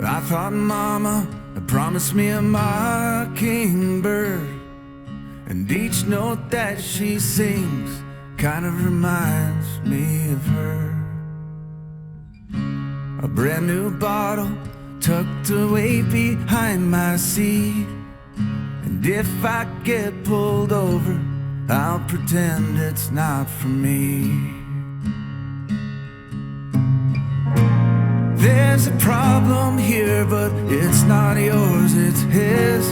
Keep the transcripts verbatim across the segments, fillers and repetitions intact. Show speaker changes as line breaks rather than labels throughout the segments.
I thought mama had promised me a mockingbird, and each note that she sings kind of reminds me of her. A brand new bottle tucked away behind my seat, and if I get pulled over, I'll pretend it's not for me. There's a problem here, but it's not yours, it's his.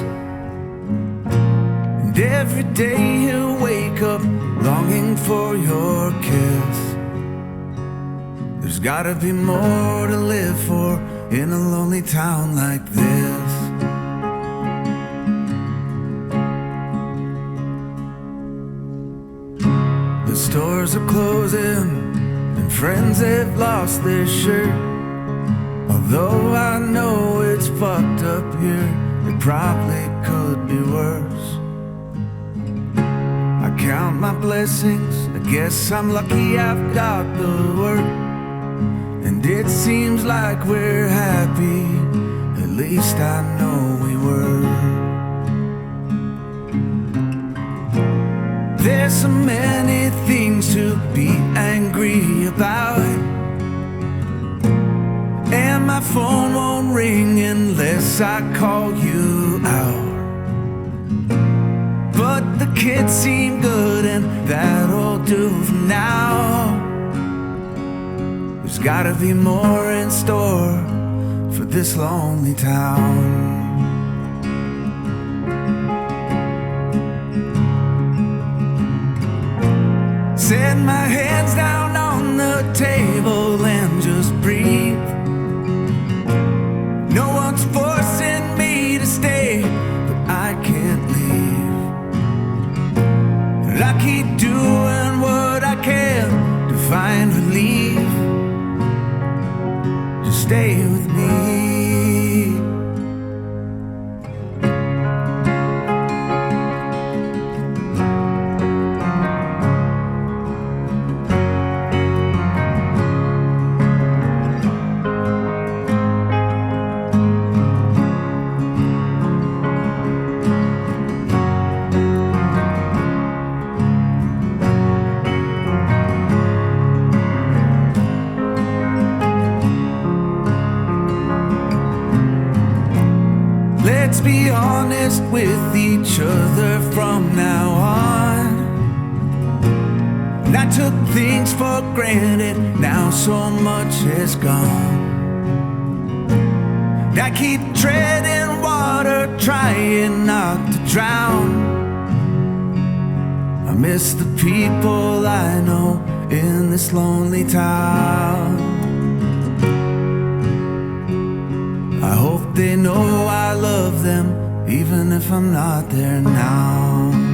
And every day he'll wake up longing for your kiss. There's gotta be more to live for in a lonely town like this. The stores are closing and friends have lost their shirt. Although I know it's fucked up here, it probably could be worse. I count my blessings, I guess I'm lucky I've got the work. And it seems like we're happy, at least I know we were. There's so many things to be angry about, and my phone won't ring unless I call you out. But the kids seem good and that'll do for now. There's gotta be more in store for this lonely town. Set my hands down on the table and just breathe. No one's forcing me to stay, but I can't leave. And I keep doing what I can to find relief. Just stay with me. Let's be honest with each other from now on. And I took things for granted, now so much is gone. And I keep treading water, trying not to drown. I miss the people I know in this lonely town. I hope they know I love them, even if I'm not there now.